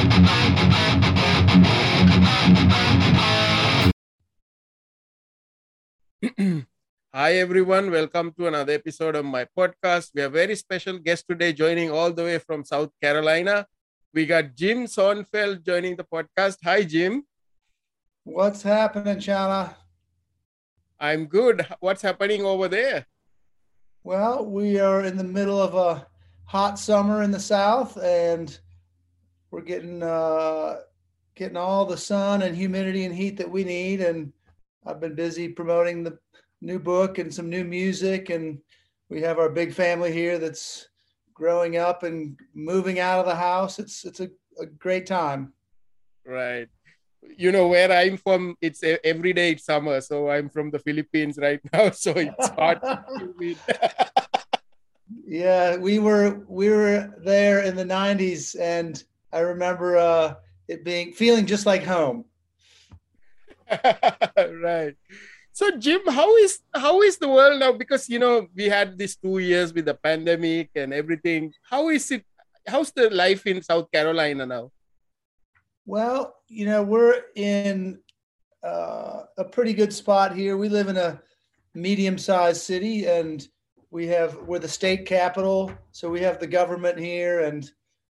Hi, everyone. Welcome to another episode of my podcast. We have a very special guest today joining all the way from South Carolina. We got Jim Sonfeld joining the podcast. Hi, Jim. What's happening, Chana? I'm good. What's happening over there? Well, we are in the middle of a hot summer in the South, and we're getting all the sun and humidity and heat that we need. And I've been busy promoting the new book and some new music, and we have our big family here that's growing up and moving out of the house. It's a great time. Right. You know where I'm from, every day it's summer. So I'm from the Philippines right now. So it's hot. Yeah, we were there in the '90s, and I remember it being feeling just like home. Right. So Jim, how is the world now? Because we had these 2 years with the pandemic and everything. How is it? How's the life in South Carolina now? Well, we're in a pretty good spot here. We live in a medium-sized city, and we're the state capital, so we have the government here, and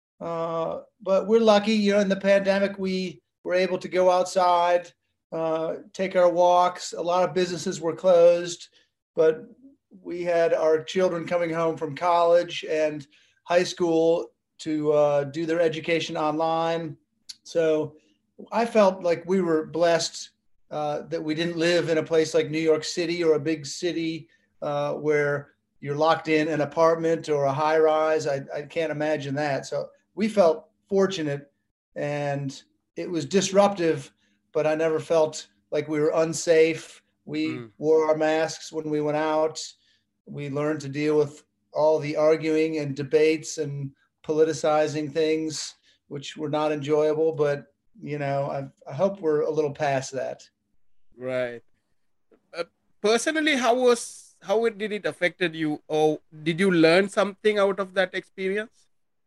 but we're lucky. In the pandemic, we were able to go outside, take our walks. A lot of businesses were closed, but we had our children coming home from college and high school to do their education online. So I felt like we were blessed that we didn't live in a place like New York City or a big city where you're locked in an apartment or a high rise. I can't imagine that. So we felt fortunate, and it was disruptive, but I never felt like we were unsafe. We wore our masks when we went out. We learned to deal with all the arguing and debates and politicizing things, which were not enjoyable. But I hope we're a little past that. Right. Uh, Personally, did it affected you, or did you learn something out of that experience?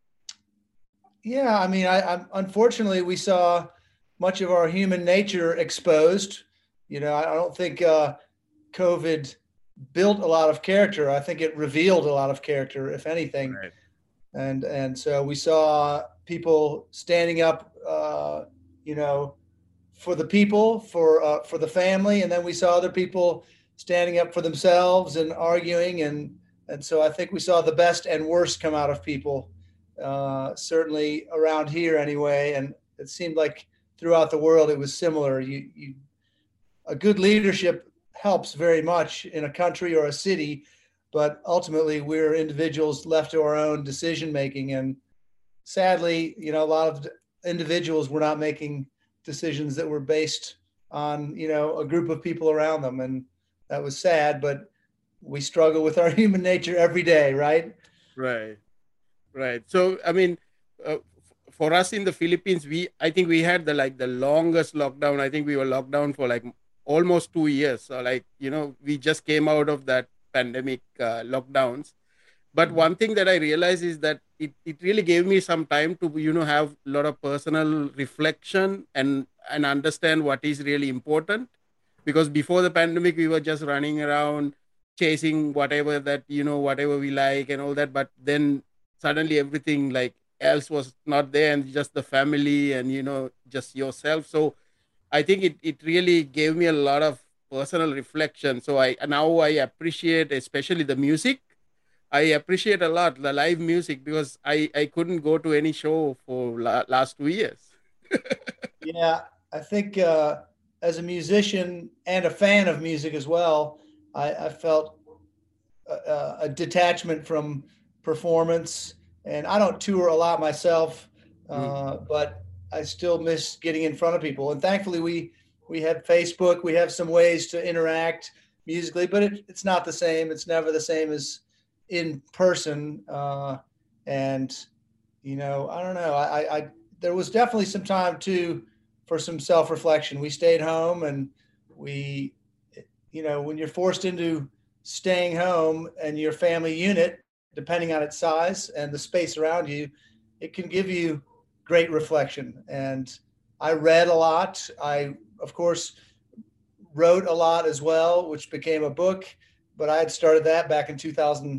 Yeah, I mean, I unfortunately we saw much of our human nature exposed. I don't think COVID built a lot of character. I think it revealed a lot of character, if anything. Right. And so we saw people standing up, you know, for the people, for the family, and then we saw other people standing up for themselves and arguing, and so I think we saw the best and worst come out of people, certainly around here anyway, and it seemed like throughout the world it was similar. You a good leadership helps very much in a country or a city, but ultimately we're individuals left to our own decision making, and sadly, a lot of individuals were not making decisions that were based on a group of people around them, and that was sad. But we struggle with our human nature every day, right? Right. Right. So, I mean, for us in the Philippines, I think we had the longest lockdown. I think we were locked down for like almost 2 years. So, we just came out of that pandemic lockdowns. But one thing that I realized is that it really gave me some time to, have a lot of personal reflection and understand what is really important. Because before the pandemic, we were just running around chasing whatever that, whatever we like and all that. But then suddenly everything like else was not there, and just the family and, just yourself. So I think it really gave me a lot of personal reflection. So I appreciate especially the music. I appreciate a lot the live music because I couldn't go to any show for last 2 years. Yeah, I think as a musician and a fan of music as well, I felt a detachment from performance. And I don't tour a lot myself, Mm. but I still miss getting in front of people. And thankfully, we have Facebook. We have some ways to interact musically, but it's not the same. It's never the same as in person. And I don't know. I there was definitely some time too for some self reflection. We stayed home, and we, when you're forced into staying home and your family unit, depending on its size and the space around you, it can give you great reflection. And I read a lot. I, of course, wrote a lot as well, which became a book, but I had started that back in 2000,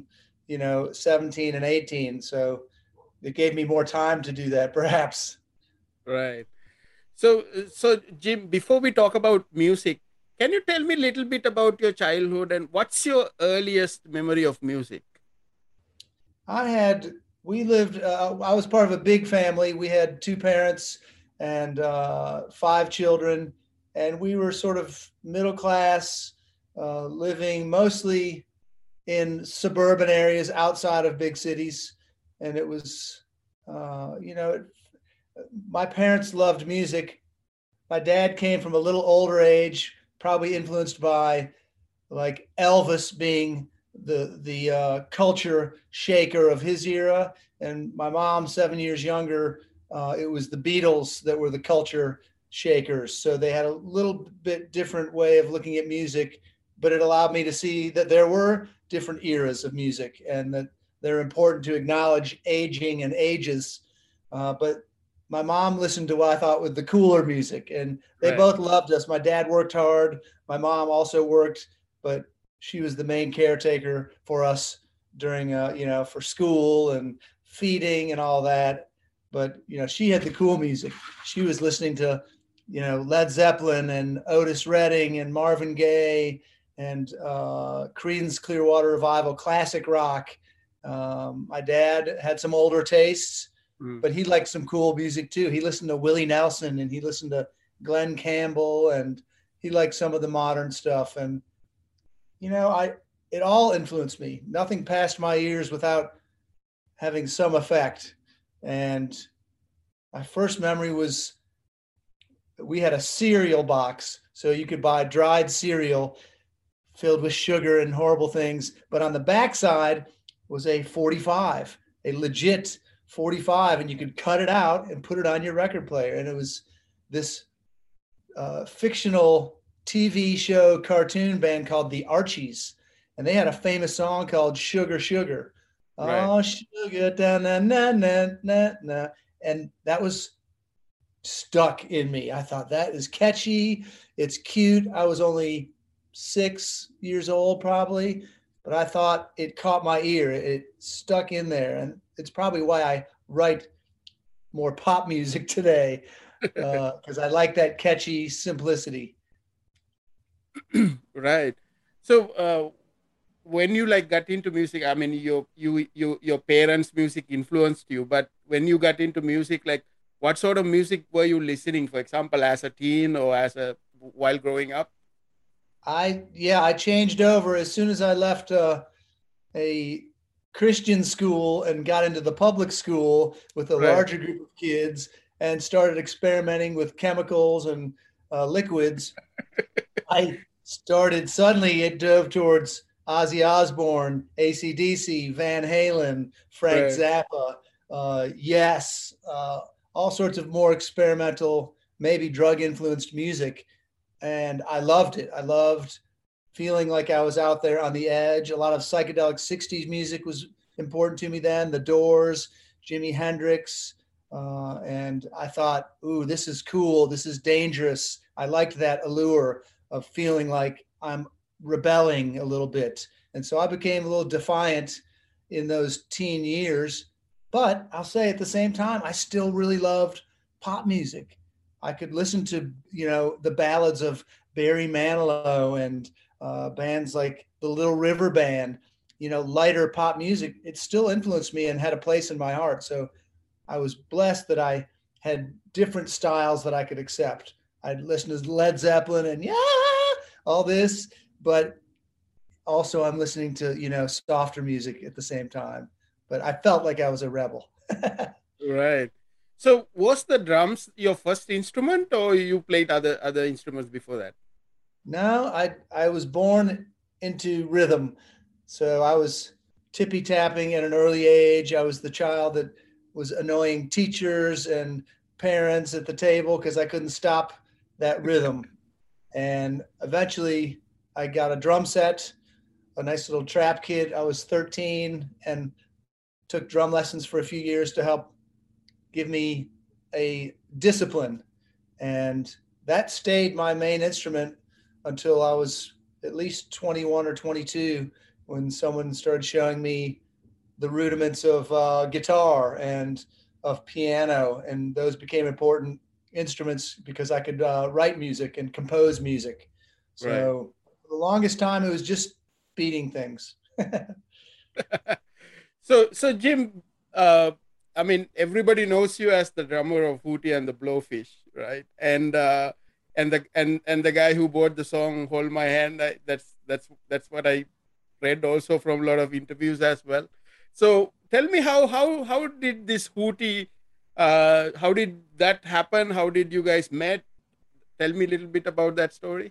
17 and 18. So it gave me more time to do that, perhaps. Right. So Jim, before we talk about music, can you tell me a little bit about your childhood and what's your earliest memory of music? I had, we lived, I was part of a big family. We had two parents and five children, and we were sort of middle class, living mostly in suburban areas outside of big cities. And it was, you know, my parents loved music. My dad came from a little older age, probably influenced by like Elvis being the culture shaker of his era, and my mom, 7 years younger, it was the Beatles that were the culture shakers. So they had a little bit different way of looking at music, but it allowed me to see that there were different eras of music and that they're important to acknowledge aging and ages. But my mom listened to what I thought was the cooler music, and they Right. both loved us. My dad worked hard. My mom also worked, but she was the main caretaker for us during, for school and feeding and all that. But, she had the cool music. She was listening to, Led Zeppelin and Otis Redding and Marvin Gaye and Creedence Clearwater Revival, classic rock. My dad had some older tastes, Mm. but he liked some cool music too. He listened to Willie Nelson and he listened to Glenn Campbell, and he liked some of the modern stuff. And I it all influenced me. Nothing passed my ears without having some effect. And my first memory was we had a cereal box, so you could buy dried cereal filled with sugar and horrible things. But on the backside was a 45, a legit 45, and you could cut it out and put it on your record player. And it was this fictional TV show cartoon band called the Archies, and they had a famous song called "Sugar Sugar." Right. Oh, sugar, da na na na na na, and that was stuck in me. I thought that is catchy. It's cute. I was only 6 years old, probably, but I thought it caught my ear. It stuck in there, and it's probably why I write more pop music today, because I like that catchy simplicity. Right. So when you like got into music, I mean, your parents' music influenced you, but when you got into music, like what sort of music were you listening? For example, as a teen or as a while growing up? I changed over as soon as I left a Christian school and got into the public school with a Right. larger group of kids and started experimenting with chemicals and liquids. I started suddenly, it dove towards Ozzy Osbourne, AC/DC, Van Halen, Frank Right. Zappa, Yes, all sorts of more experimental, maybe drug influenced music. And I loved it. I loved feeling like I was out there on the edge. A lot of psychedelic 60s music was important to me then, the Doors, Jimi Hendrix. And I thought, ooh, this is cool. This is dangerous. I liked that allure of feeling like I'm rebelling a little bit. And so I became a little defiant in those teen years. But I'll say at the same time, I still really loved pop music. I could listen to, the ballads of Barry Manilow and bands like the Little River Band, lighter pop music. It still influenced me and had a place in my heart. So I was blessed that I had different styles that I could accept. I'd listen to Led Zeppelin and all this, but also I'm listening to, softer music at the same time. But I felt like I was a rebel. Right. So was the drums your first instrument, or you played other instruments before that? No, I was born into rhythm. So I was tippy tapping at an early age. I was the child that was annoying teachers and parents at the table because I couldn't stop that rhythm. And eventually I got a drum set, a nice little trap kit. I was 13 and took drum lessons for a few years to help give me a discipline, and that stayed my main instrument until I was at least 21 or 22, when someone started showing me the rudiments of guitar and of piano, and those became important instruments because I could write music and compose music. Right. So for the longest time, it was just beating things. So Jim, uh, I mean, everybody knows you as the drummer of Hootie and the Blowfish, right? And the guy who bought the song "Hold My Hand." That's what I read also from a lot of interviews as well. So tell me how did this Hootie, how did that happen? How did you guys met? Tell me a little bit about that story.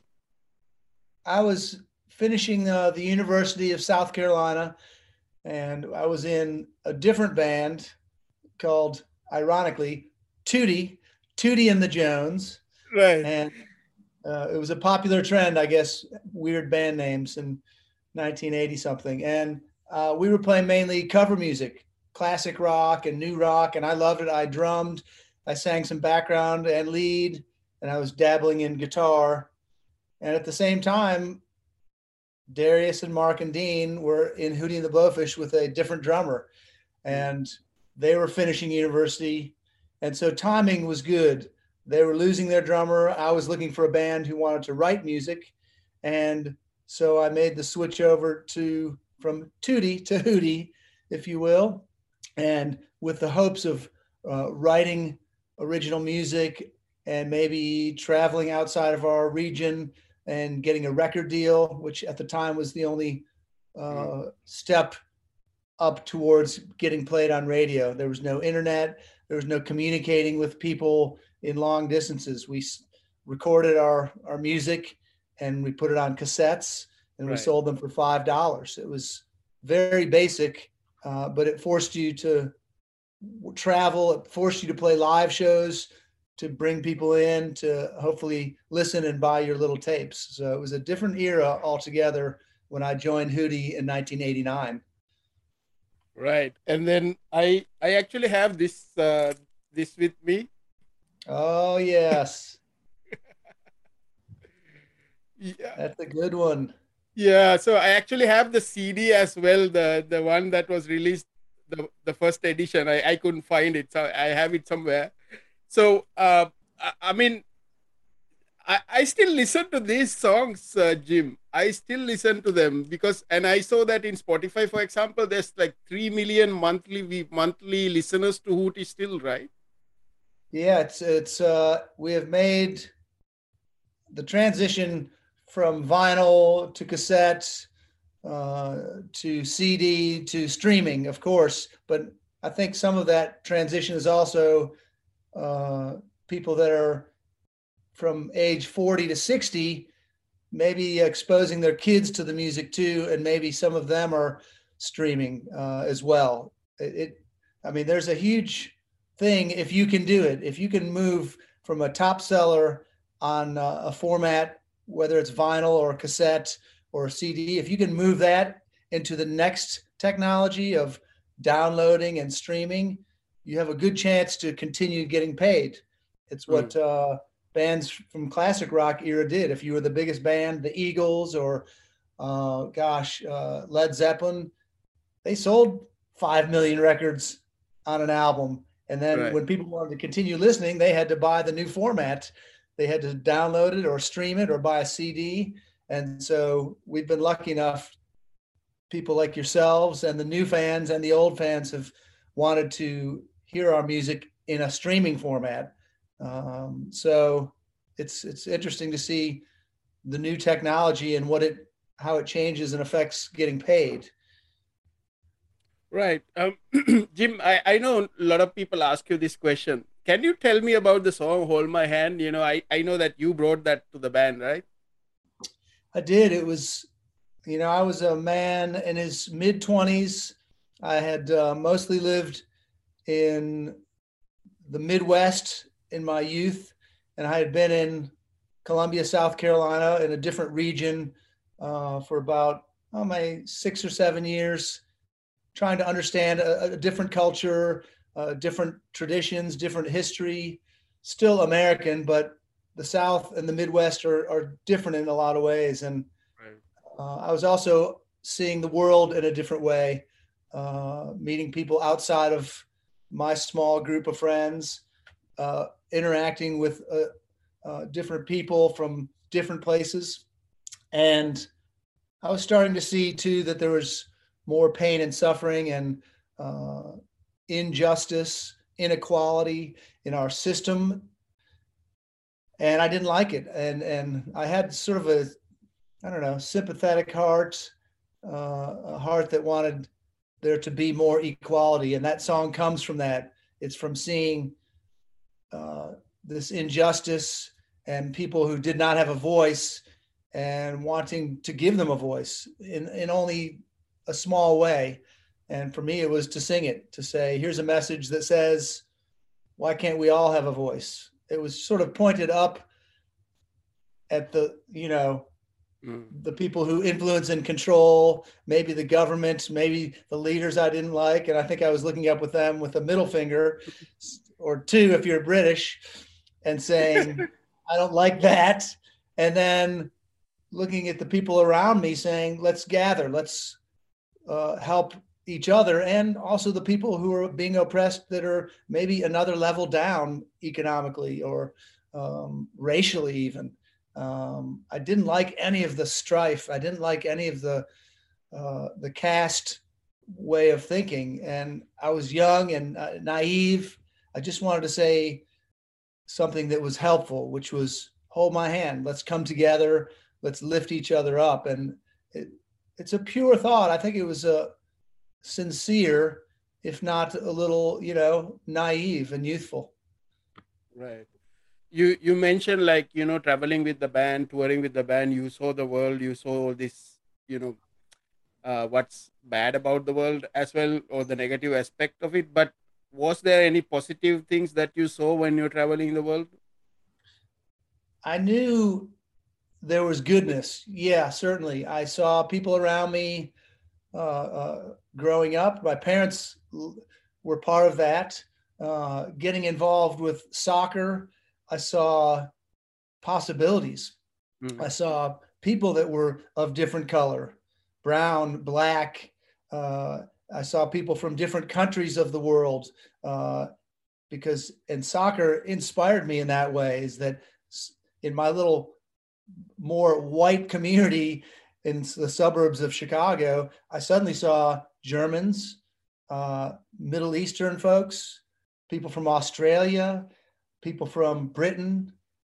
I was finishing the University of South Carolina, and I was in a different band called, ironically, Tootie, Tootie and the Jones. Right. And it was a popular trend, I guess, weird band names in 1980 something. And we were playing mainly cover music, classic rock and new rock. And I loved it. I drummed, I sang some background and lead, and I was dabbling in guitar. And at the same time, Darius and Mark and Dean were in Hootie and the Blowfish with a different drummer, Mm. and they were finishing university. And so timing was good. They were losing their drummer. I was looking for a band who wanted to write music. And so I made the switch over to from Tootie to Hootie, if you will, and with the hopes of writing original music and maybe traveling outside of our region and getting a record deal, which at the time was the only Mm. step up towards getting played on radio. There was no internet. There was no communicating with people in long distances. We recorded our music and we put it on cassettes and we Right. sold them for $5. It was very basic, but it forced you to travel. It forced you to play live shows, to bring people in to hopefully listen and buy your little tapes. So it was a different era altogether when I joined Hootie in 1989. Right. And then I actually have this with me. Oh, yes. Yeah. That's a good one. Yeah, so I actually have the CD as well, the one that was released, the first edition. I couldn't find it, so I have it somewhere. So I mean, I still listen to these songs, Jim. I still listen to them because, and I saw that in Spotify, for example, there's like 3 million monthly listeners to Hootie still, right? Yeah, it's we have made the transition from vinyl to cassette to CD to streaming, of course. But I think some of that transition is also uh, people that are from age 40 to 60, maybe exposing their kids to the music too, and maybe some of them are streaming as well. I mean, there's a huge thing if you can do it. If you can move from a top seller on a format, whether it's vinyl or cassette or CD, if you can move that into the next technology of downloading and streaming, you have a good chance to continue getting paid. It's Mm. what bands from classic rock era did. If you were the biggest band, the Eagles or Led Zeppelin, they sold 5 million records on an album. And then Right. when people wanted to continue listening, they had to buy the new format. They had to download it or stream it or buy a CD. And so we've been lucky enough, people like yourselves and the new fans and the old fans have wanted to hear our music in a streaming format. So it's interesting to see the new technology and how it changes and affects getting paid. Right. Jim, I know a lot of people ask you this question. Can you tell me about the song Hold My Hand? I know that you brought that to the band, right? I did. It was, I was a man in his mid 20s. I had mostly lived in the Midwest in my youth, and I had been in Columbia, South Carolina, in a different region for about my 6 or 7 years, trying to understand a different culture, different traditions, different history, still American, but the South and the Midwest are different in a lot of ways. And Right. I was also seeing the world in a different way, meeting people outside of my small group of friends, interacting with different people from different places. And I was starting to see too that there was more pain and suffering and uh, injustice, inequality in our system, and I didn't like it. And I had sort of a, I don't know, sympathetic heart, a heart that wanted there to be more equality. And that song comes from that. It's from seeing uh, this injustice and people who did not have a voice and wanting to give them a voice in only a small way. And for me, it was to sing it, to say, here's a message that says, why can't we all have a voice? It was sort of pointed up at the, the people who influence and control, maybe the government, maybe the leaders I didn't like. And I think I was looking up with them with a middle finger or two if you're British and saying, I don't like that. And then looking at the people around me saying, let's gather, let's help each other, and also the people who are being oppressed that are maybe another level down economically or racially even. I didn't like any of the strife. I didn't like any of the caste way of thinking. And I was young and naive. I just wanted to say something that was helpful, which was hold my hand. Let's come together. Let's lift each other up. And it's a pure thought. I think it was a sincere, if not a little, naive and youthful. Right. You mentioned, like, traveling with the band, touring with the band. You saw the world. You saw all this. What's bad about the world as well, or the negative aspect of it. But was there any positive things that you saw when you're traveling the world? I knew there was goodness. Yeah, certainly. I saw people around me growing up. My parents were part of that. Getting involved with soccer, I saw possibilities. I saw people that were of different color, brown, black. I saw people from different countries of the world because, and soccer inspired me in that way, is that in my little more white community in the suburbs of Chicago, I suddenly saw Germans, Middle Eastern folks, people from Australia, people from Britain,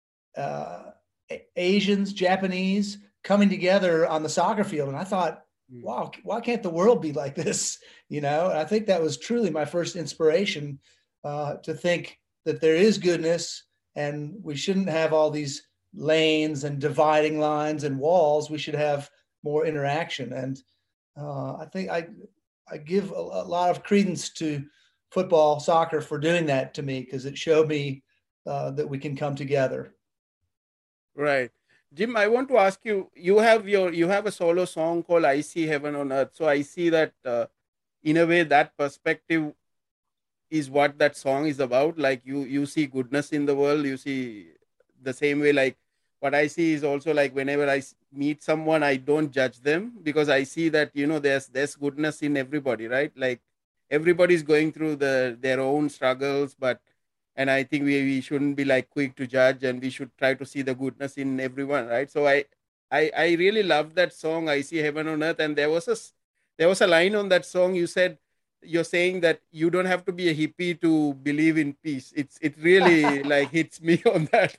Asians, Japanese coming together on the soccer field. And I thought, wow, why can't the world be like this? And I think that was truly my first inspiration to think that there is goodness and we shouldn't have all these lanes and dividing lines and walls. We should have more interaction. And I think I give a lot of credence to football, soccer for doing that to me, because it showed me that we can come together. Right. Jim, I want to ask you, you have a solo song called I See Heaven on Earth. So I see that in a way that perspective is what that song is about. Like you see goodness in the world, you see the same way. Like what I see is also, like, whenever I meet someone, I don't judge them, because I see that there's goodness in everybody, right? Like everybody's going through their own struggles, but and I think we shouldn't be like quick to judge, and we should try to see the goodness in everyone, right? So I really love that song, I See Heaven on Earth. And there was a line on that song. You're saying that you don't have to be a hippie to believe in peace. It really like hits me on that.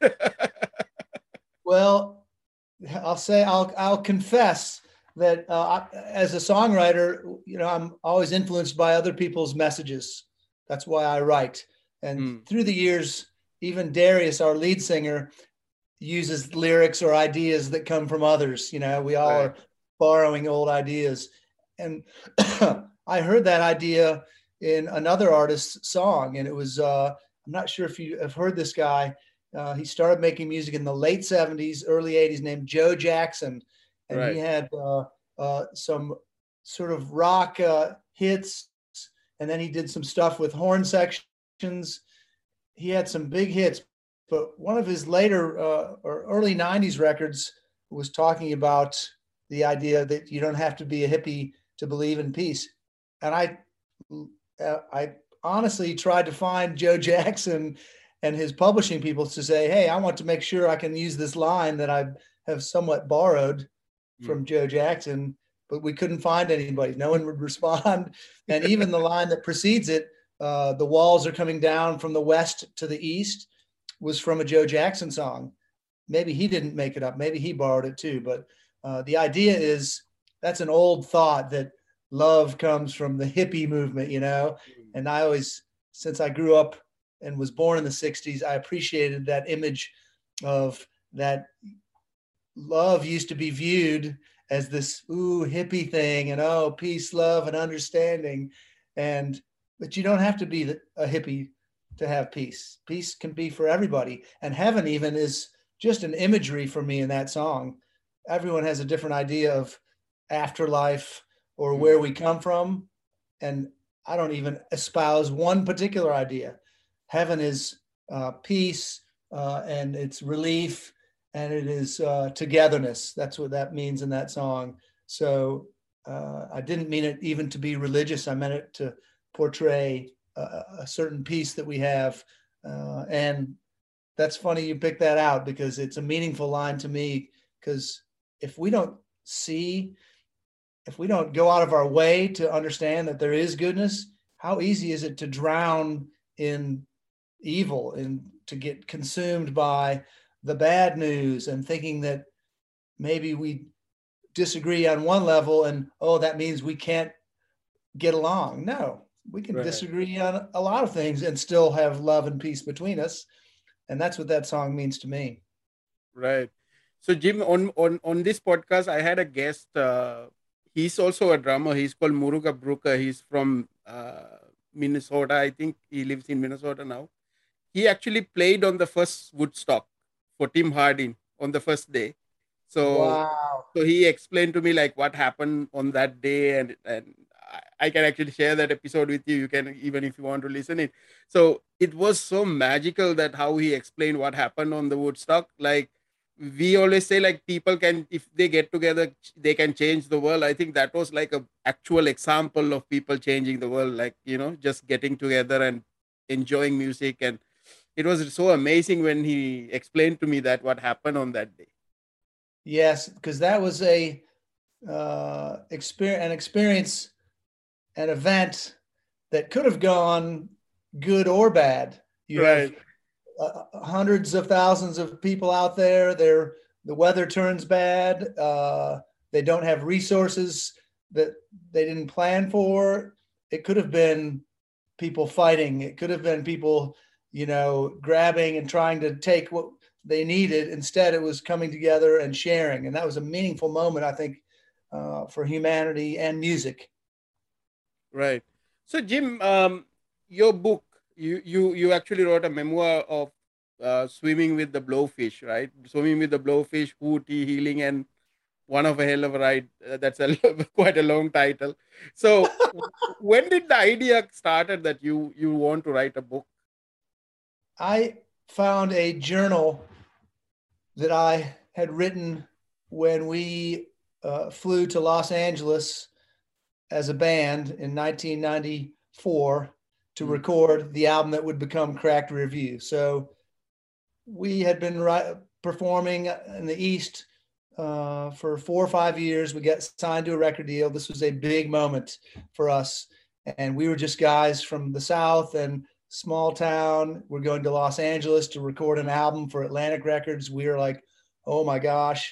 Well, I'll confess that as a songwriter, I'm always influenced by other people's messages. That's why I write. And through the years, even Darius, our lead singer, uses lyrics or ideas that come from others. We all are borrowing old ideas. And I heard that idea in another artist's song, and it was, I'm not sure if you have heard this guy. He started making music in the late 70s, early 80s, named Joe Jackson. And he had some sort of rock hits and then he did some stuff with horn sections. He had some big hits, but one of his later or early 90s records was talking about the idea that you don't have to be a hippie to believe in peace. And I honestly tried to find Joe Jackson and his publishing people to say, hey, I want to make sure I can use this line that I have somewhat borrowed from Joe Jackson, but we couldn't find anybody. No one would respond. And even the line that precedes it, the walls are coming down from the west to the east, was from a Joe Jackson song. Maybe he didn't make it up. Maybe he borrowed it too. But the idea is that's an old thought that love comes from the hippie movement, you know? And I always, since I grew up and was born in the 60s, I appreciated that image of that love used to be viewed as this hippie thing, and peace, love, and understanding. But you don't have to be a hippie to have peace. Peace can be for everybody. And heaven even is just an imagery for me in that song. Everyone has a different idea of afterlife or where we come from. And I don't even espouse one particular idea. Heaven is peace, and it's relief, and it is togetherness. That's what that means in that song. So I didn't mean it even to be religious. I meant it to portray a certain peace that we have. And that's funny you picked that out, because it's a meaningful line to me, because if we don't go out of our way to understand that there is goodness, how easy is it to drown in evil and to get consumed by the bad news and thinking that maybe we disagree on one level and, that means we can't get along. No, we can disagree on a lot of things and still have love and peace between us. And that's what that song means to me. Right. So Jim, on this podcast, I had a guest. He's also a drummer. He's called Muruga Brooker. He's from Minnesota. I think he lives in Minnesota now. He actually played on the first Woodstock for Tim Hardin on the first day. So, wow. So he explained to me like what happened on that day, and I can actually share that episode with you. You can, even if you want to listen it. So it was so magical that how he explained what happened on the Woodstock. Like we always say, like people can, if they get together, they can change the world. I think that was like a actual example of people changing the world. Like, just getting together and enjoying music. And it was so amazing when he explained to me that what happened on that day. Yes, because that was an experience, an event that could have gone good or bad. You have hundreds of thousands of people out there. The weather turns bad. They don't have resources that they didn't plan for. It could have been people fighting. It could have been people, grabbing and trying to take what they needed. Instead, it was coming together and sharing. And that was a meaningful moment, I think, for humanity and music. Right. So, Jim, your book, you actually wrote a memoir of swimming with the blowfish, right? Swimming with the blowfish, Hootie, healing, and one of a hell of a ride. That's quite a long title. So, when did the idea started that you want to write a book? I found a journal that I had written when we flew to Los Angeles as a band in 1994 to record the album that would become Cracked Rear View. So we had been performing in the East for 4 or 5 years. We got signed to a record deal. This was a big moment for us. And we were just guys from the South and small town. We're going to Los Angeles to record an album for Atlantic Records. We were like, oh my gosh,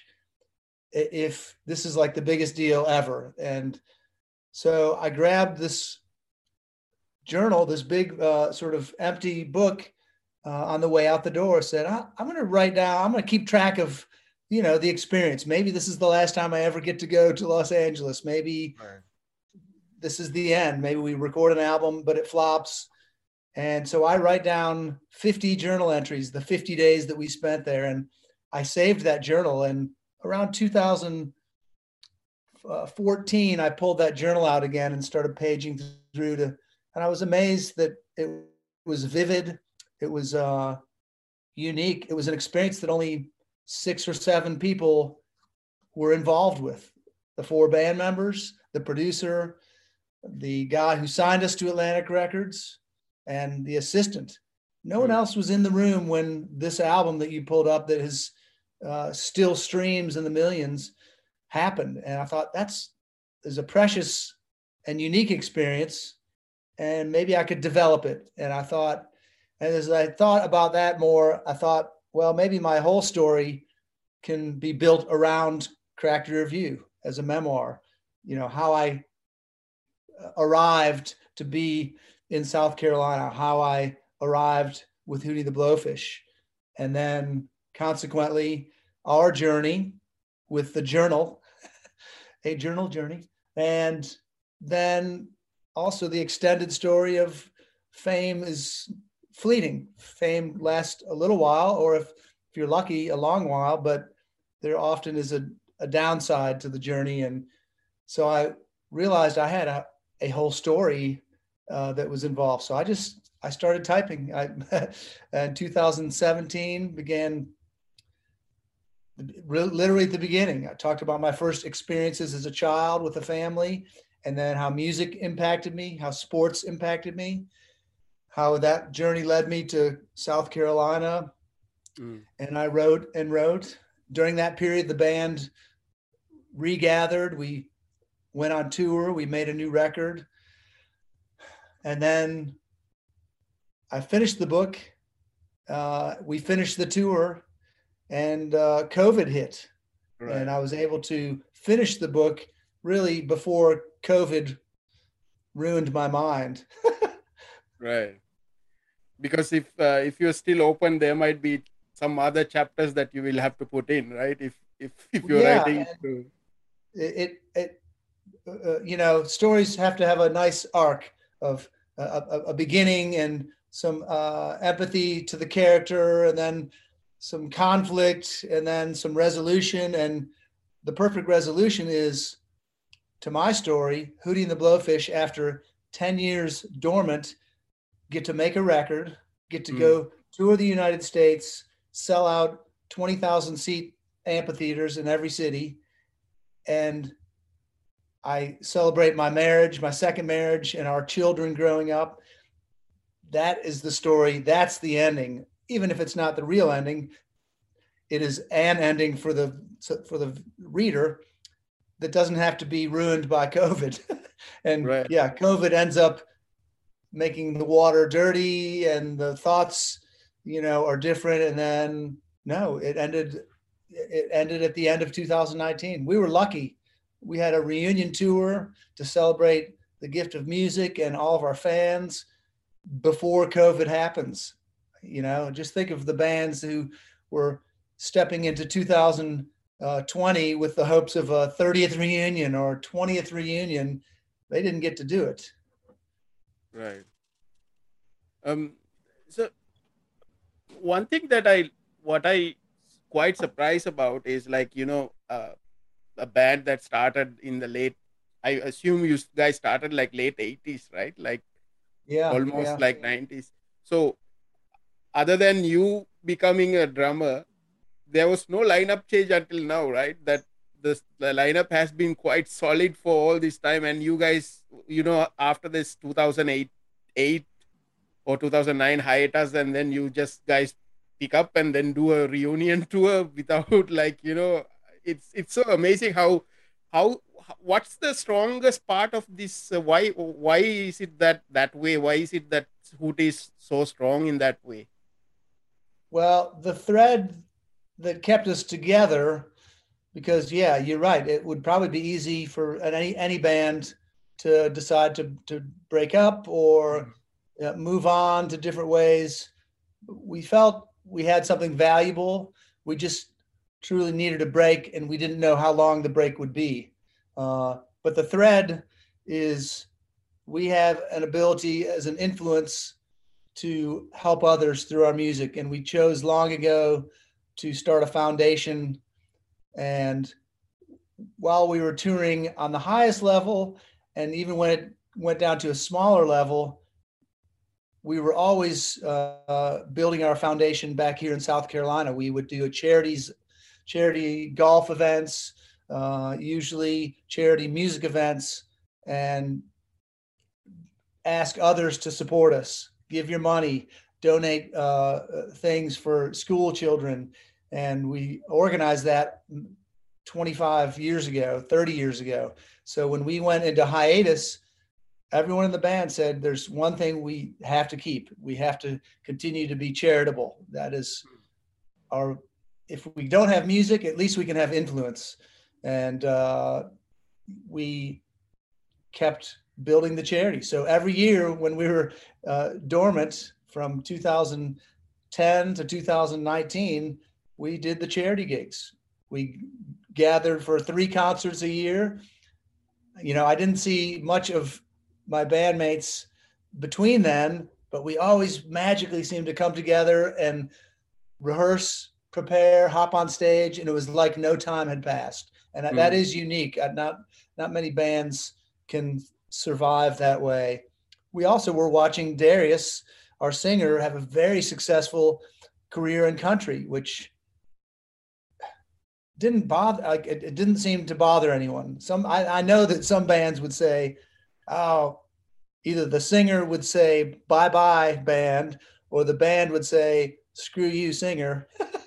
if this is like the biggest deal ever. And so I grabbed this journal, this big sort of empty book on the way out the door, said, I'm going to write down, I'm going to keep track of, the experience. Maybe this is the last time I ever get to go to Los Angeles. Maybe this is the end. Maybe we record an album, but it flops. And so I write down 50 journal entries, the 50 days that we spent there. And I saved that journal. And around 2014, I pulled that journal out again and started paging through to And I was amazed that it was vivid. It was unique. It was an experience that only 6 or 7 people were involved with. The 4 band members, the producer, the guy who signed us to Atlantic Records, and the assistant. No one else was in the room when this album that you pulled up that has still streams in the millions happened. And I thought is a precious and unique experience, and maybe I could develop it. And as I thought about that more, I thought, well, maybe my whole story can be built around Cracked Rear View as a memoir. You know, how I arrived to be in South Carolina, how I arrived with Hootie the Blowfish, and then consequently our journey with the journal, a journal journey, and then also the extended story of fame is fleeting. Fame lasts a little while, or if you're lucky, a long while, but there often is a downside to the journey. And so I realized I had a whole story that was involved. So I started typing. In 2017 began literally at the beginning. I talked about my first experiences as a child with a family, and then how music impacted me, how sports impacted me, how that journey led me to South Carolina. And I wrote and wrote. During that period, the band regathered. We went on tour. We made a new record. And then I finished the book. We finished the tour, and COVID hit. Right. And I was able to finish the book really before COVID ruined my mind. Right. Because if you're still open, there might be some other chapters that you will have to put in, right? If you're writing to... you know, stories have to have a nice arc of a beginning and some empathy to the character, and then some conflict, and then some resolution. And the perfect resolution is, to my story, Hootie and the Blowfish, after 10 years dormant, get to make a record, get to go tour the United States, sell out 20,000 seat amphitheaters in every city. And I celebrate my marriage, my second marriage, and our children growing up. That is the story. That's the ending. Even if it's not the real ending, it is an ending for the reader that doesn't have to be ruined by COVID. And right. Yeah, COVID ends up making the water dirty, and the thoughts, you know, are different. And then no, it ended at the end of 2019. We were lucky. We had a reunion tour to celebrate the gift of music and all of our fans before COVID happens. You know, just think of the bands who were stepping into 2020 with the hopes of a 30th reunion or 20th reunion. They didn't get to do it. Right. So one thing that I quite surprised about is, like, you know, a band that started in the late, I assume you guys started like late 80s, right? Like, almost like 90s. So other than you becoming a drummer, there was no lineup change until now, right? That the lineup has been quite solid for all this time. And you guys, you know, after this 2008 or 2009 hiatus, and then you just guys pick up and then do a reunion tour without, like, you know, it's so amazing how what's the strongest part of this? Why is it that way? Why is it that Hoot is so strong in that way? Well, the thread that kept us together, because yeah, you're right. It would probably be easy for any band to decide to break up or move on to different ways. We felt we had something valuable. We just truly needed a break, and we didn't know how long the break would be. But the thread is, we have an ability as an influence to help others through our music. And we chose long ago to start a foundation. And while we were touring on the highest level, and even when it went down to a smaller level, we were always building our foundation back here in South Carolina. We would do charity golf events, usually charity music events, and ask others to support us. Give your money, donate things for school children. And we organized that 25 years ago, 30 years ago. So when we went into hiatus, everyone in the band said, there's one thing we have to keep. We have to continue to be charitable. That is our, if we don't have music, at least we can have influence. And we kept building the charity. So every year when we were dormant from 2010 to 2019, we did the charity gigs. We gathered for 3 concerts a year. You know, I didn't see much of my bandmates between then, but we always magically seemed to come together and rehearse, prepare, hop on stage, and it was like no time had passed. And that is unique. Not many bands can survive that way. We also were watching Darius, our singer, have a very successful career in country, which didn't bother, like it didn't seem to bother anyone. I know that some bands would say, oh, either the singer would say bye-bye band, or the band would say screw you singer.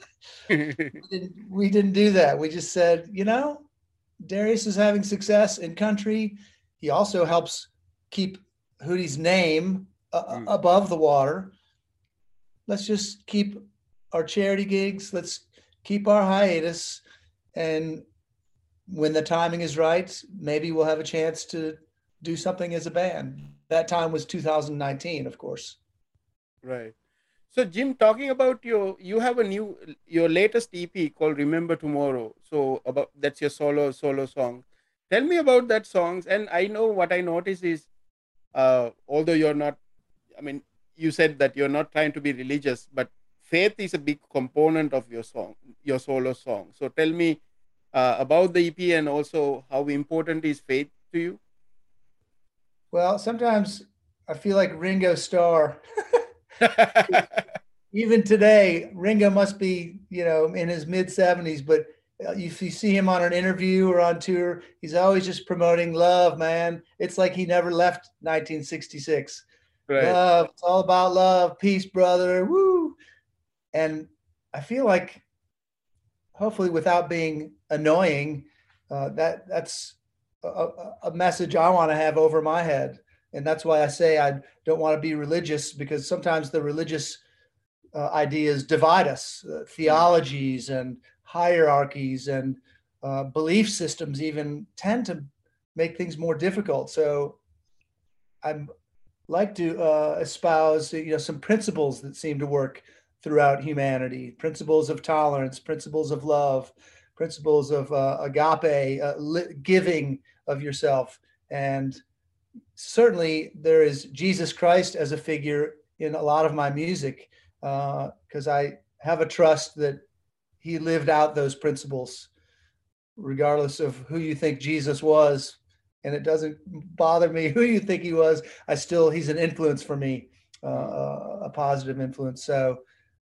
We didn't do that. We just said, you know, Darius is having success in country. He also helps keep Hootie's name above the water. Let's just keep our charity gigs. Let's keep our hiatus. And when the timing is right, maybe we'll have a chance to do something as a band. That time was 2019, of course. Right. So Jim, talking about you have your latest EP called Remember Tomorrow. So about that's your solo song. Tell me about that songs. And I know what I noticed is, although you're not, I mean, you said that you're not trying to be religious, but faith is a big component of your solo song. So tell me about the EP and also how important is faith to you? Well, sometimes I feel like Ringo Starr. Even today, Ringo must be, you know, in his mid 70s, but if you see him on an interview or on tour, he's always just promoting love, man. It's like he never left 1966. Right. Love, it's all about love, peace, brother, woo. And I feel like, hopefully without being annoying, that's a message I want to have over my head. And that's why I say I don't want to be religious, because sometimes the religious ideas divide us, theologies and hierarchies and belief systems even tend to make things more difficult. So I'd like to espouse, you know, some principles that seem to work throughout humanity: principles of tolerance, principles of love, principles of agape, giving of yourself. And certainly there is Jesus Christ as a figure in a lot of my music, because I have a trust that he lived out those principles, regardless of who you think Jesus was. And it doesn't bother me who you think he was. He's an influence for me, a positive influence. So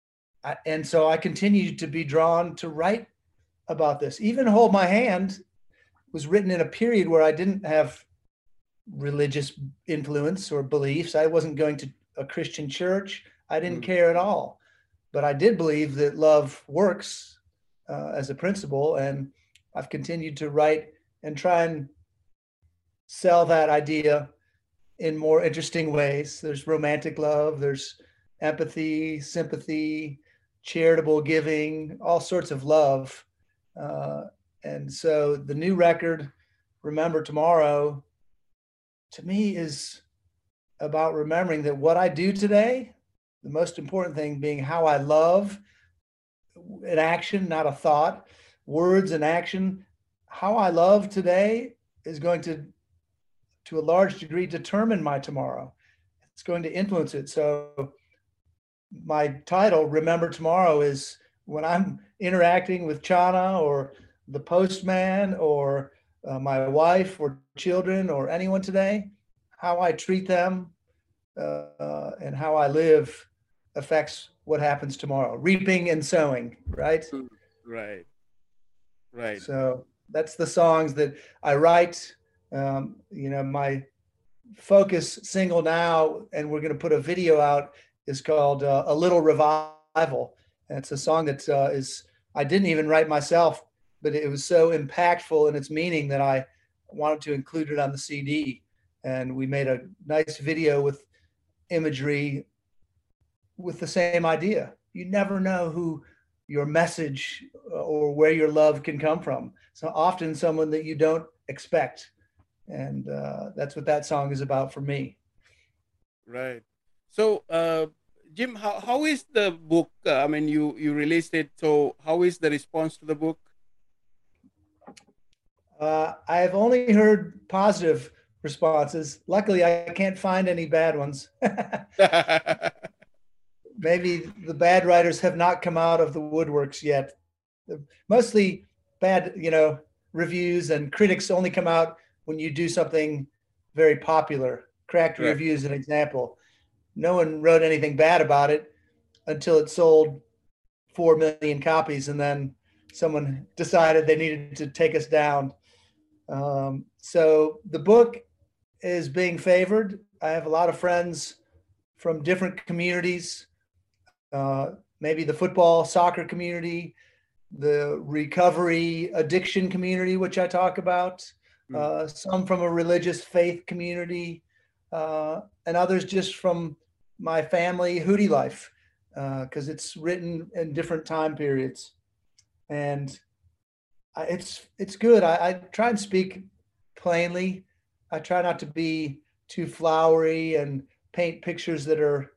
I continue to be drawn to write about this. Even Hold My Hand was written in a period where I didn't have religious influence or beliefs. I wasn't going to a Christian church. I didn't care at all. But I did believe that love works as a principle. And I've continued to write and try and sell that idea in more interesting ways. There's romantic love, there's empathy, sympathy, charitable giving, all sorts of love. And so the new record, Remember Tomorrow, to me is about remembering that what I do today, the most important thing being how I love in action, not a thought, words and action. How I love today is going to a large degree, determine my tomorrow. It's going to influence it. So my title, Remember Tomorrow, is when I'm interacting with Chana or the postman or my wife or children or anyone today, how I treat them and how I live affects what happens tomorrow. Reaping and sowing, right? Right. Right. So that's the songs that I write. My focus single now, and we're going to put a video out, is called "A Little Revival," and it's a song that is I didn't even write myself, but it was so impactful in its meaning that I wanted to include it on the CD, and we made a nice video with imagery with the same idea. You never know who your message or where your love can come from. So often someone that you don't expect. And that's what that song is about for me. Right. So, Jim, how is the book? I mean, you released it. So, how is the response to the book? I've only heard positive responses. Luckily, I can't find any bad ones. Maybe the bad writers have not come out of the woodworks yet. Mostly bad, reviews and critics only come out when you do something very popular. Cracked Right. Review is an example. No one wrote anything bad about it until it sold 4 million copies, and then someone decided they needed to take us down. So the book is being favored. I have a lot of friends from different communities, maybe the football, soccer community, the recovery addiction community, which I talk about, some from a religious faith community, and others just from my family Hootie life, because it's written in different time periods. And it's good. I try and speak plainly. I try not to be too flowery and paint pictures that are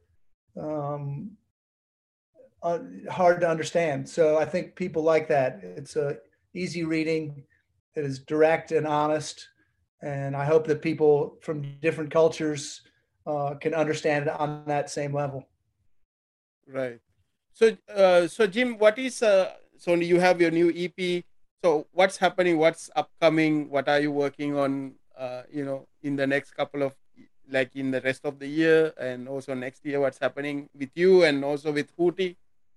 hard to understand. So I think people like that. It's a easy reading. It is direct and honest, and I hope that people from different cultures can understand it on that same level. Right. So, so Jim, what is so you have your new EP. So, what's happening? What's upcoming? What are you working on? In the next couple of, like in the rest of the year, and also next year, what's happening with you and also with Hootie?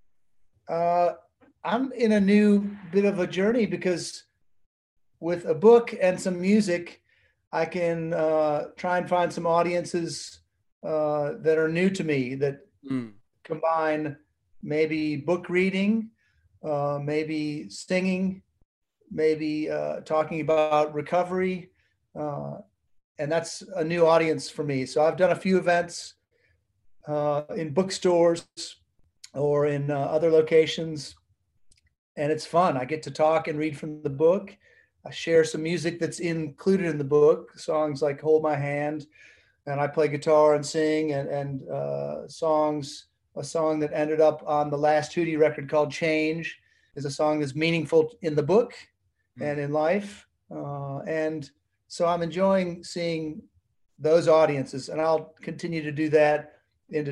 I'm in a new bit of a journey because with a book and some music, I can try and find some audiences that are new to me that combine maybe book reading, maybe singing, maybe talking about recovery. And that's a new audience for me. So I've done a few events in bookstores or in other locations, and it's fun. I get to talk and read from the book. I share some music that's included in the book, songs like Hold My Hand, and I play guitar and sing, and songs. A song that ended up on the last Hootie record called Change is a song that's meaningful in the book and in life. And so I'm enjoying seeing those audiences, and I'll continue to do that into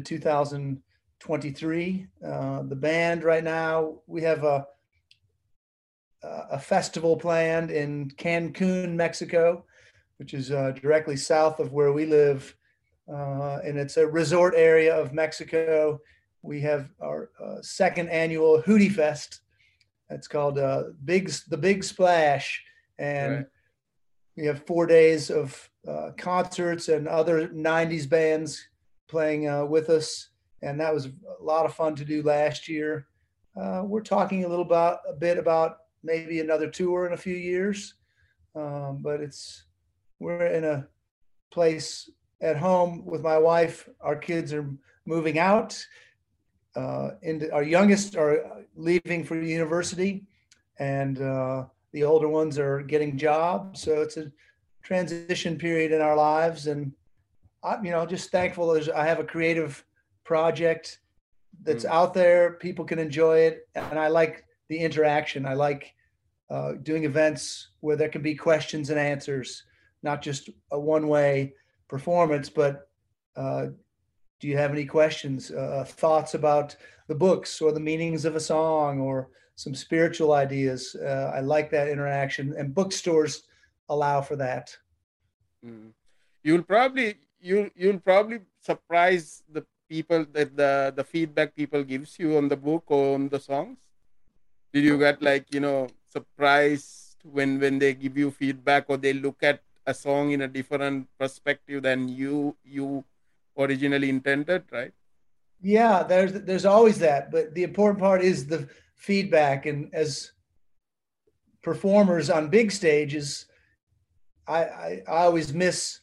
2023. The band right now, we have a festival planned in Cancun, Mexico, which is directly south of where we live. And it's a resort area of Mexico. We have our second annual Hootie Fest. It's called the Big Splash. And Right. we have 4 days of concerts and other 90s bands playing with us. And that was a lot of fun to do last year. We're talking a bit about maybe another tour in a few years. But we're in a place at home with my wife. Our kids are moving out. Our youngest are leaving for university, and the older ones are getting jobs. So it's a transition period in our lives, and I'm, just thankful that I have a creative project that's out there. People can enjoy it, and I like the interaction. I like doing events where there can be questions and answers, not just a one-way performance, but do you have any questions, thoughts about the books or the meanings of a song or some spiritual ideas? I like that interaction, and bookstores allow for that. You'll probably surprise the people that the feedback people gives you on the book or on the songs? Did you get like, surprised when they give you feedback, or they look at a song in a different perspective than you originally intended, right? Yeah, there's always that, but the important part is the feedback. And as performers on big stages, I always miss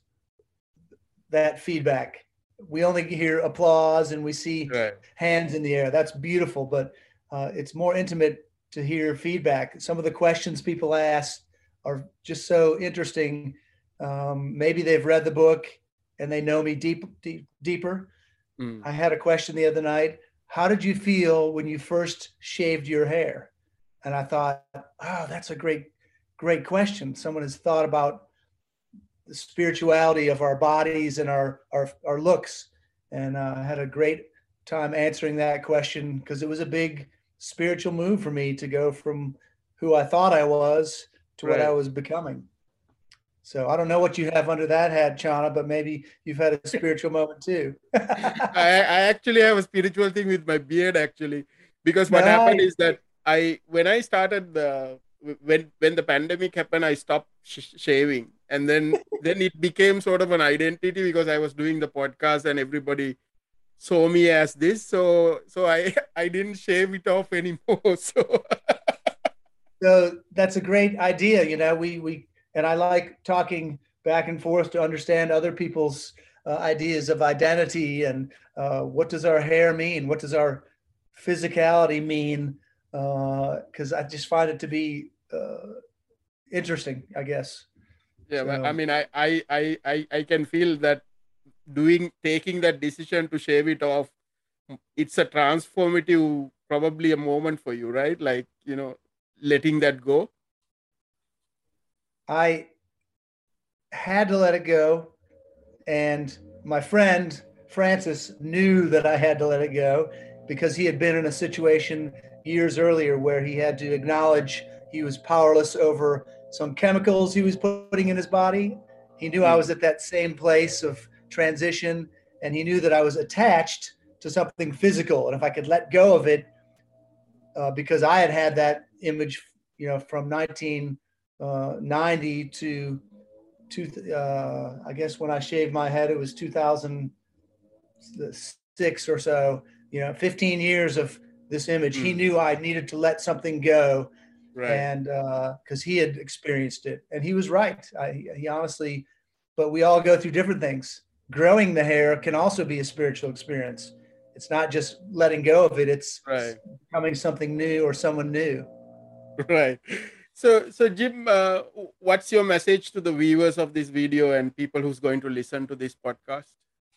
that feedback. We only hear applause and we see Right. hands in the air. That's beautiful, but it's more intimate to hear feedback. Some of the questions people ask are just so interesting. Maybe they've read the book and they know me deeper. Mm. I had a question the other night. How did you feel when you first shaved your hair? And I thought, oh, that's a great question. Someone has thought about the spirituality of our bodies and our looks. And I had a great time answering that question because it was a big spiritual move for me to go from who I thought I was to what I Right. was becoming. So I don't know what you have under that hat, Chana, but maybe you've had a spiritual moment too. I actually have a spiritual thing with my beard, actually, because what happened Nice. is that when I started when the pandemic happened, I stopped shaving, and then it became sort of an identity because I was doing the podcast and everybody saw me as this, so I I didn't shave it off anymore. So So that's a great idea. You know, we and I like talking back and forth to understand other people's ideas of identity and what does our hair mean? What does our physicality mean? Because I just find it to be interesting, I guess. yeah, but I So mean, I can feel that taking that decision to shave it off, it's a transformative, probably a moment for you, right? Like, letting that go. I had to let it go, and my friend Francis knew that I had to let it go because he had been in a situation years earlier where he had to acknowledge he was powerless over some chemicals he was putting in his body. He knew I Mm. was at that same place of transition, and he knew that I was attached to something physical. And if I could let go of it, because I had had that image, from 1990 to I guess when I shaved my head, it was 2006 or so. 15 years of this image. He Mm. knew I needed to let something go, Right. and because he had experienced it, and he was right. He honestly, but we all go through different things. Growing the hair can also be a spiritual experience. It's not just letting go of it; it's Right. becoming something new or someone new. Right. So Jim, what's your message to the viewers of this video and people who's going to listen to this podcast?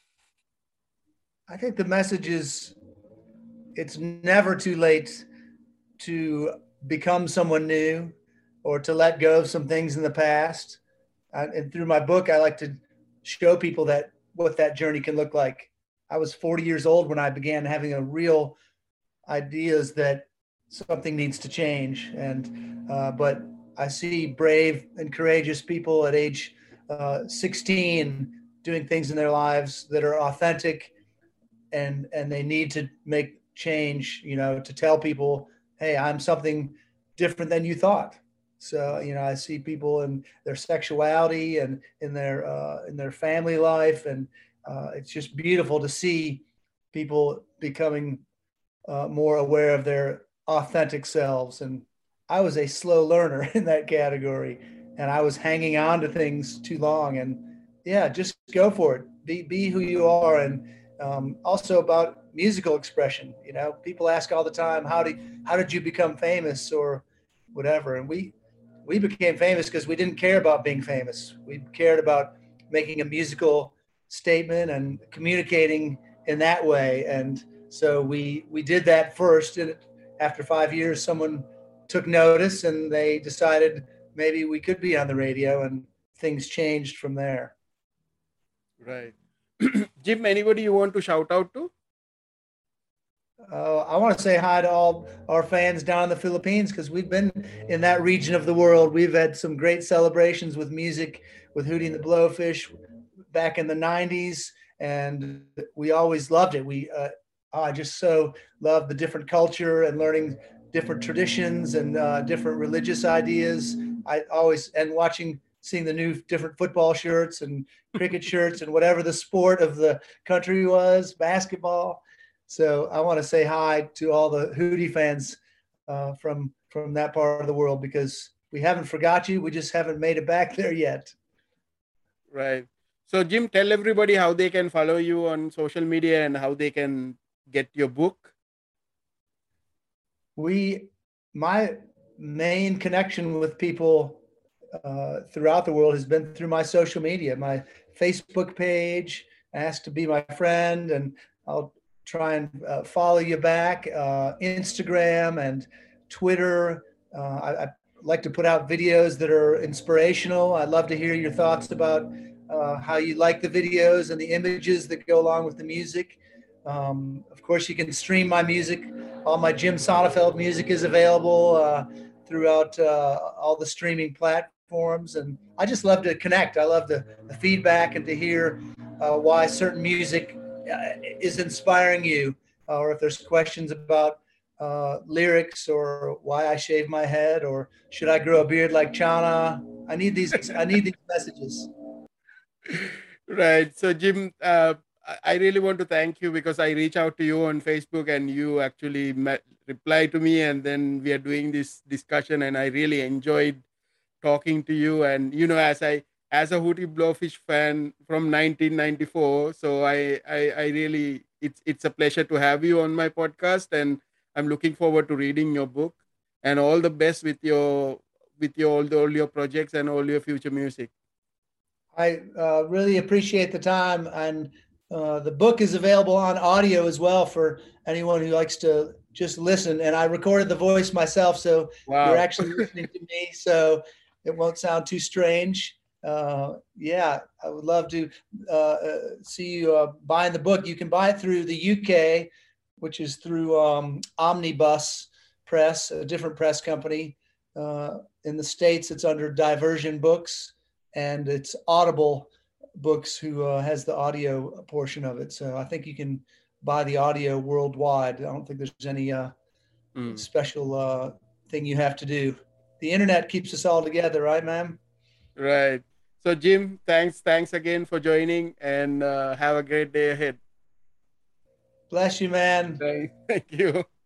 I think the message is it's never too late to become someone new or to let go of some things in the past. And through my book, I like to show people that what that journey can look like. I was 40 years old when I began having a real ideas that something needs to change. And but I see brave and courageous people at age 16 doing things in their lives that are authentic, and they need to make change, to tell people, hey, I'm something different than you thought. So I see people in their sexuality and in their family life, and it's just beautiful to see people becoming more aware of their authentic selves. And I was a slow learner in that category, and I was hanging on to things too long. And yeah, just go for it. Be who you are. And also about musical expression. People ask all the time, how did you become famous or whatever? And we became famous because we didn't care about being famous. We cared about making a musical statement and communicating in that way. And so we did that first. And after 5 years, someone took notice and they decided maybe we could be on the radio, and things changed from there. Right. Jim, anybody you want to shout out to? I want to say hi to all our fans down in the Philippines because we've been in that region of the world. We've had some great celebrations with music with Hootie and the Blowfish back in the 90s. and we always loved it. I just so love the different culture and learning different traditions and different religious ideas. I always, and seeing the new different football shirts and cricket shirts and whatever the sport of the country was, basketball. So I want to say hi to all the Hootie fans from that part of the world, because we haven't forgot you. We just haven't made it back there yet. Right. So Jim, tell everybody how they can follow you on social media and how they can get your book. My main connection with people throughout the world has been through my social media, my Facebook page. Ask to be my friend, and I'll try and follow you back. Instagram and Twitter. I like to put out videos that are inspirational. I'd love to hear your thoughts about how you like the videos and the images that go along with the music. Of course, you can stream my music. All my Jim Sonnefeld music is available throughout all the streaming platforms. And I just love to connect. I love the feedback and to hear why certain music is inspiring you, or if there's questions about lyrics, or why I shave my head, or should I grow a beard like Chana. I need these messages. Right. So Jim, I really want to thank you, because I reach out to you on Facebook and you actually reply to me, and then we are doing this discussion, and I really enjoyed talking to you. And as a Hootie Blowfish fan from 1994, so I really, it's a pleasure to have you on my podcast, and I'm looking forward to reading your book. And all the best with all your projects and all your future music. I really appreciate the time, and the book is available on audio as well for anyone who likes to just listen. And I recorded the voice myself, so you're Wow. actually listening to me, so it won't sound too strange. Yeah, I would love to see you buying the book. You can buy it through the UK, which is through Omnibus Press, a different press company. In the States, it's under Diversion Books, and it's Audible Books who has the audio portion of it. So I think you can buy the audio worldwide. I don't think there's any special thing you have to do. The internet keeps us all together, right, ma'am? Right. So Jim, thanks again for joining, and have a great day ahead. Bless you, man. Thank you.